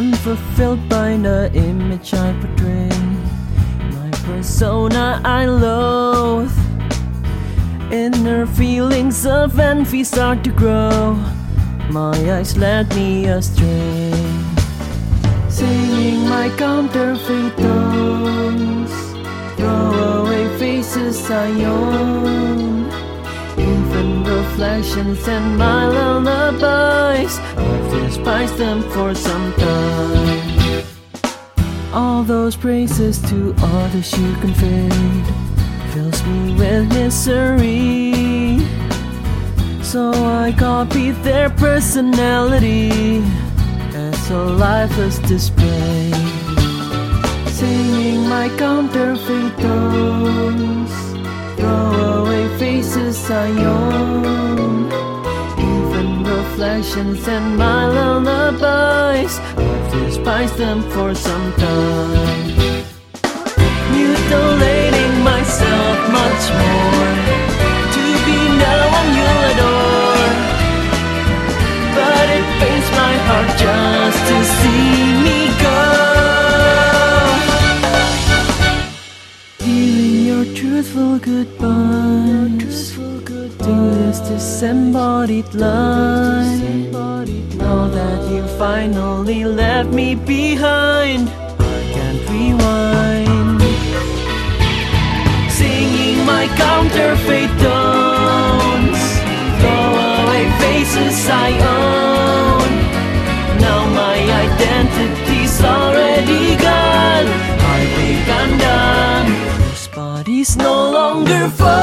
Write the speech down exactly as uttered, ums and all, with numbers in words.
unfulfilled by the image I portray. My persona I loathe. Inner feelings of envy start to grow. My eyes led me astray, singing my counterfeit tones. Throwaway faces I own. Infant reflections and my lullabies, I've despised them for some time. All those praises to others you conveyed fills me with misery, so I copied their personality as a lifeless display, singing my counterfeit tones. Throwaway faces I own. Even reflections and my lullabies, I've despised them for some time. Mutilating myself much more to be the one you adore, but it pains my heart just to see me go. Healing your truthful goodbyes to this disembodied life. Now that you finally left me behind, I can't rewind. Singing my counterfeit tones, throwaway faces I own. Now my identity's already gone. I think I'm done. This body's no longer fun.